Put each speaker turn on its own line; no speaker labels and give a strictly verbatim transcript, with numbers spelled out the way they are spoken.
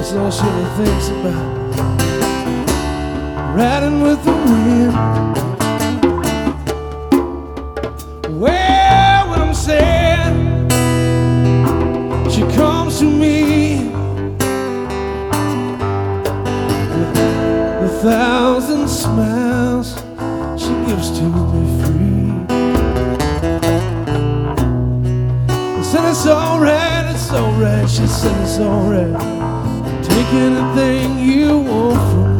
that's all she ever thinks about. Riding with the wind. Well, when I'm sad, she comes to me with a thousand smiles she gives to me free. I said it's alright, it's alright. She said it's alright. Take anything you want from me.